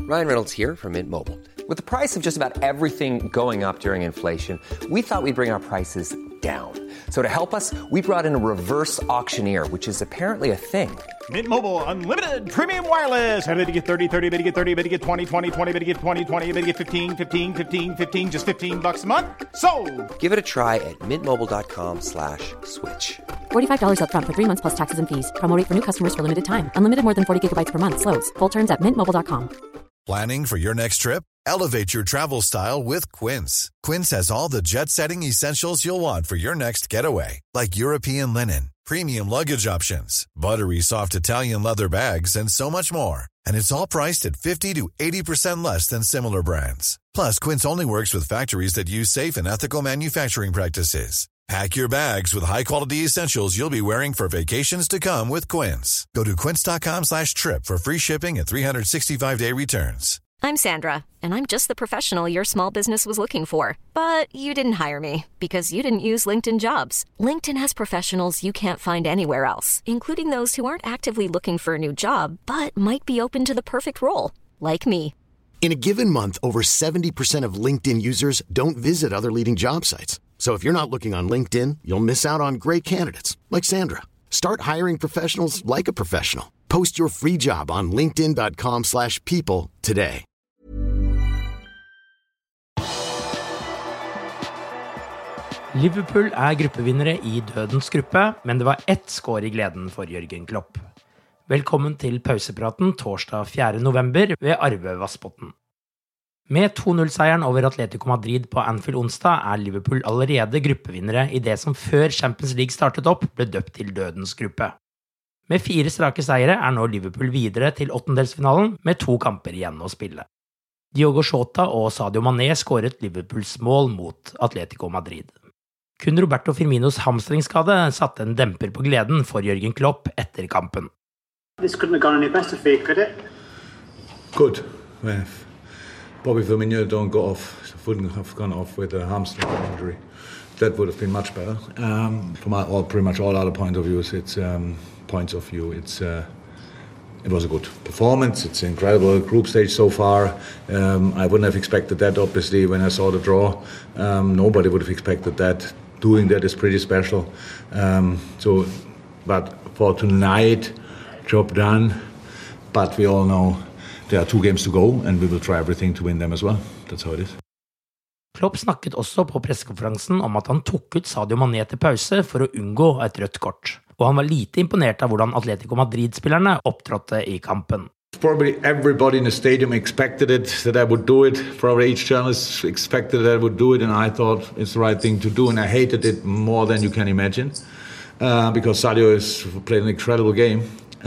Ryan Reynolds here from Mint Mobile. With the price of just about everything going up during inflation, we thought we'd bring our prices down. So to help us, we brought in a reverse auctioneer, which is apparently a thing. Mint Mobile Unlimited Premium Wireless. How to get 30, 30, bit to get 30, bit to get 20, 20, 20, bit to get 20, 20, bit to get 15, 15, 15, 15, just $15 a month? Sold! Give it a try at mintmobile.com/switch. $45 up front for 3 months plus taxes and fees. Promo rate for new customers for limited time. Unlimited more than 40 gigabytes per month. Slows full terms at mintmobile.com. Planning for your next trip? Elevate your travel style with Quince. Quince has all the jet-setting essentials you'll want for your next getaway, like European linen, premium luggage options, buttery soft Italian leather bags, and so much more. And it's all priced at 50 to 80% less than similar brands. Plus, Quince only works with factories that use safe and ethical manufacturing practices. Pack your bags with high-quality essentials you'll be wearing for vacations to come with Quince. Go to quince.com/trip for free shipping and 365-day returns. I'm Sandra, and I'm just the professional your small business was looking for. But you didn't hire me because you didn't use LinkedIn Jobs. LinkedIn has professionals you can't find anywhere else, including those who aren't actively looking for a new job, but might be open to the perfect role, like me. In a given month, over 70% of LinkedIn users don't visit other leading job sites. So if you're not looking on LinkedIn, you'll miss out on great candidates, like Sandra. Start hiring professionals like a professional. Post your free job on linkedin.com/people today. Liverpool gruppevinnere I dødens gruppe, men det var ett skår I gleden for Jørgen Klopp. Velkommen til pausepraten torsdag 4. november ved Arve Vassbotten. Med 2-0-seieren over Atletico Madrid på Anfield onsdag Liverpool allerede gruppevinnere I det som før Champions League startet opp ble døpt til dødens gruppe. Med 4 strake seire nå Liverpool videre til åttendelsfinalen med 2 kamper igjen å spille. Diogo Jota og Sadio Mané skåret Liverpools mål mot Atletico Madrid. Kun Roberto Firminos hamstringsskade satte en demper på gleden for Jørgen Klopp etter kampen. This couldn't have gone any better for you, could it? Good. Well, Bobby Firmino wouldn't have gone off with a hamstring injury. That would have been much better. From pretty much all other points of view, it was a good performance. It's an incredible group stage so far. I wouldn't have expected that, obviously, when I saw the draw. Nobody would have expected that. Doing that is pretty special. But for tonight, job done. But we all know there are 2 games to go, and we will try everything to win them as well. That's how it is. Klopp snakket også på pressekonferansen om at han tok ut Sadio Mané til pause for å unngå et rødt kort. Og han var lite imponert av hvordan Atletico Madrid-spillerne opptrådte I kampen. Probably everybody in the stadium expected it, that I would do it. Probably each journalist expected that I would do it, and I thought it's the right thing to do, and I hated it more than you can imagine. Because Sadio has played an incredible game.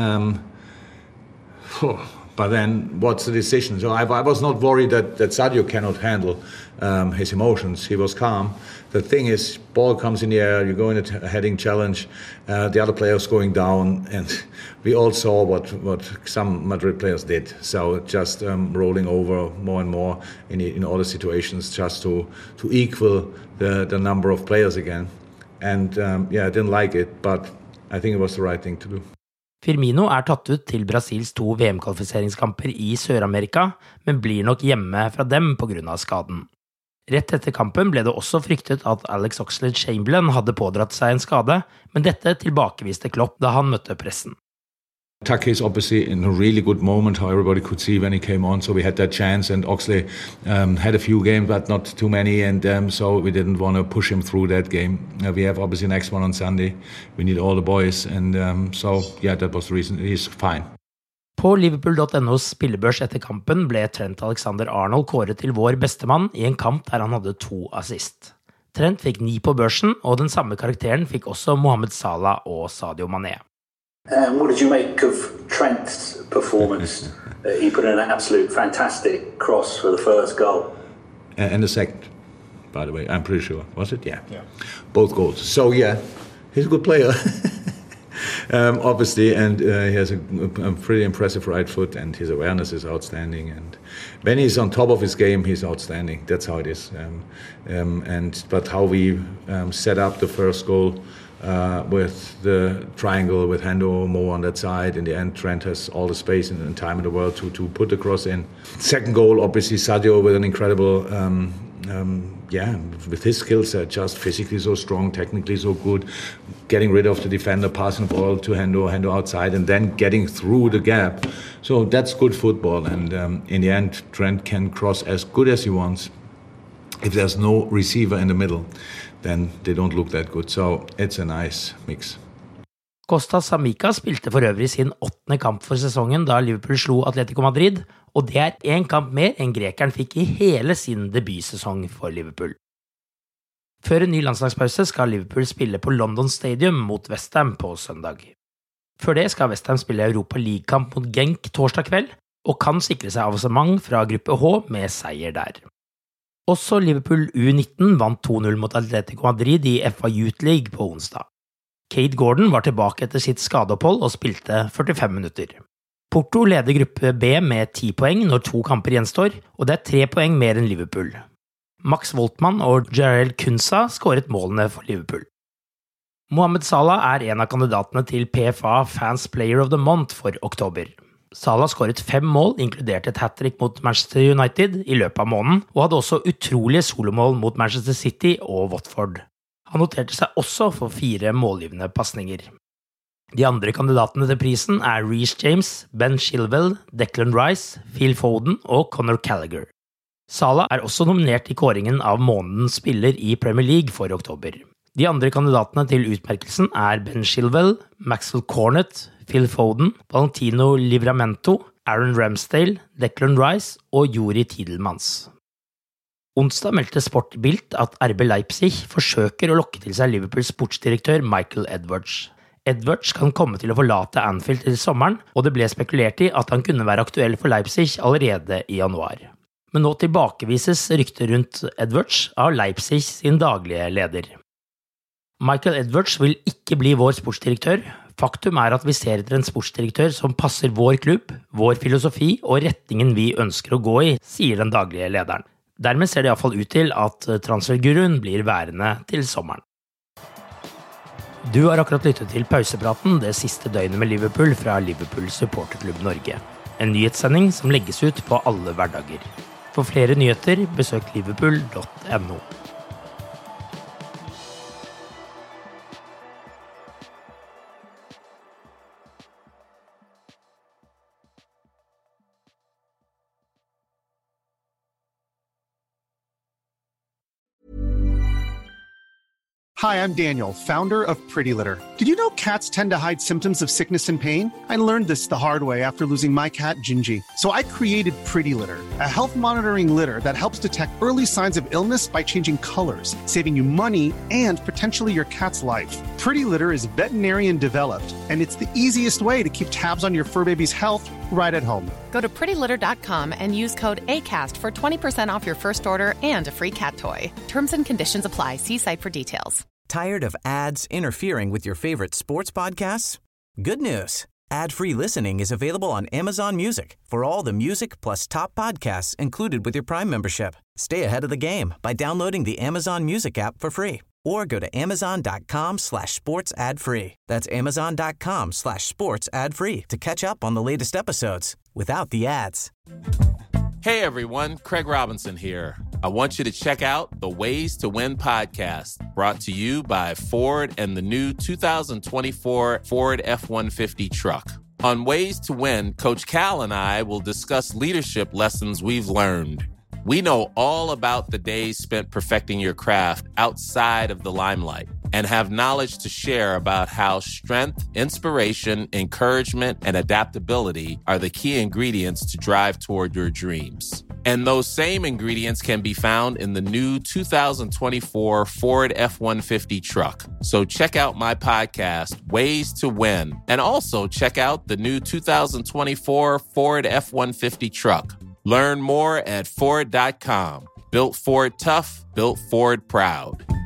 But then, what's the decision? So I was not worried that Sadio cannot handle his emotions. He was calm. The thing is, ball comes in the air, you go in a heading challenge, the other players going down, and we all saw what some Madrid players did. So just rolling over more and more in all the situations just to equal the number of players again. And I didn't like it, but I think it was the right thing to do. Firmino tatt ut til Brasils 2 VM-kvalifiseringskamper I Sør-Amerika, men blir nok hjemme fra dem på grunn av skaden. Rett etter kampen ble det også fryktet at Alex Oxlade-Chamberlain hadde pådratt seg en skade, men dette tilbakeviste Klopp da han møtte pressen. Taki is obviously in a really good moment, how everybody could see when he came on, so we had that chance, and Oxlade had a few games, but not too many, and so we didn't want to push him through that game. We have obviously next one on Sunday. We need all the boys, and that was the reason. He's fine. På Liverpool.no's spillebørs etter kampen ble Trent Alexander-Arnold kåret til vår bestemann I en kamp der han hadde 2 assist. Trent fikk 9 på børsen, og den samme karakteren fikk også Mohamed Salah og Sadio Mané. What did you make of Trent's performance? He put in an absolute fantastic cross for the first goal. And the second, by the way, I'm pretty sure. Was it? Yeah. Both goals. So, he's a good player. Obviously, and he has a pretty impressive right foot, and his awareness is outstanding. And when he's on top of his game, he's outstanding. That's how it is. But how we set up the first goal with the triangle with Hendo Mo on that side. In the end, Trent has all the space and time in the world to put the cross in. Second goal, obviously Sadio with an incredible, with his skill set, just physically so strong, technically so good, getting rid of the defender, passing the ball to Hendo outside, and then getting through the gap. So that's good football. And in the end, Trent can cross as good as he wants. If there's no receiver in the middle, then they don't look that good. So it's a nice mix. Costa Samica spilte for øvrig sin 8. kamp for sesongen da Liverpool slo Atletico Madrid, og det er 1 kamp mer enn grekeren fikk i hele sin debutsesong for Liverpool. Før en ny landslagspause skal Liverpool spille på London Stadium mot West Ham på søndag. Før det skal West Ham spille Europa League-kamp mot Genk torsdag kveld, og kan sikre seg avansement fra gruppe H med seier der. Også Liverpool U19 vant 2-0 mot Atletico Madrid i FA Youth League på onsdag. Cade Gordon var tilbake etter sitt skadeopphold og spilte 45 minutter. Porto leder gruppe B med 10 poeng når 2 kamper gjenstår, og det er 3 poeng mer enn Liverpool. Max Voltmann og Jarell Kunsa skåret målene for Liverpool. Mohamed Salah er en av kandidatene til PFA Fans Player of the Month for oktober. Salah skåret 5 mål, inkludert et hat-trick mot Manchester United i løpet av måneden, og hadde også utrolige solomål mot Manchester City og Watford. Han noterte seg også for 4 målgivende passninger. De andre kandidatene til prisen er Reece James, Ben Chilwell, Declan Rice, Phil Foden og Conor Gallagher. Salah er også nominert i kåringen av månedens spiller i Premier League for oktober. De andre kandidatene til utmerkelsen er Ben Chilwell, Maxwell Cornet, Phil Foden, Valentino Livramento, Aaron Ramsdale, Declan Rice og Juri Tielemans. Onsdag meldte Sportbild at RB Leipzig forsøker å lokke til seg Liverpools sportsdirektør Michael Edwards. Edwards kan komme til å forlate Anfield til sommeren, og det ble spekulert i at han kunne være aktuell for Leipzig allerede i januar. Men nå tilbakevises rykter rundt Edwards av Leipzig sin daglige leder. Michael Edwards vil ikke bli vår sportsdirektør. Faktum er at vi ser etter en sportsdirektør som passer vår klubb, vår filosofi og retningen vi ønsker å gå i, sier den daglige lederen. Dermed ser det i hvert fall ut til at transferguruen blir værende til sommeren. Du har akkurat lyttet til pausepraten det siste døgnet med Liverpool fra Liverpool Supporterklubb Norge. En nyhetssending som legges ut på alle hverdager. For flere nyheter, besøk liverpool.no. Hi, I'm Daniel, founder of Pretty Litter. Did you know cats tend to hide symptoms of sickness and pain? I learned this the hard way after losing my cat, Gingy. So I created Pretty Litter, a health monitoring litter that helps detect early signs of illness by changing colors, saving you money and potentially your cat's life. Pretty Litter is veterinarian developed, and it's the easiest way to keep tabs on your fur baby's health right at home. Go to prettylitter.com and use code ACAST for 20% off your first order and a free cat toy. Terms and conditions apply. See site for details. Tired of ads interfering with your favorite sports podcasts? Good news. Ad-free listening is available on Amazon Music for all the music plus top podcasts included with your Prime membership. Stay ahead of the game by downloading the Amazon Music app for free or go to amazon.com/sports ad-free. That's amazon.com/sports ad-free to catch up on the latest episodes without the ads. Hey everyone, Craig Robinson here. I want you to check out the Ways to Win podcast, brought to you by Ford and the new 2024 Ford F-150 truck. On Ways to Win, Coach Cal and I will discuss leadership lessons we've learned. We know all about the days spent perfecting your craft outside of the limelight and have knowledge to share about how strength, inspiration, encouragement, and adaptability are the key ingredients to drive toward your dreams. And those same ingredients can be found in the new 2024 Ford F-150 truck. So check out my podcast, Ways to Win, and also check out the new 2024 Ford F-150 truck. Learn more at Ford.com. Built Ford tough, built Ford proud.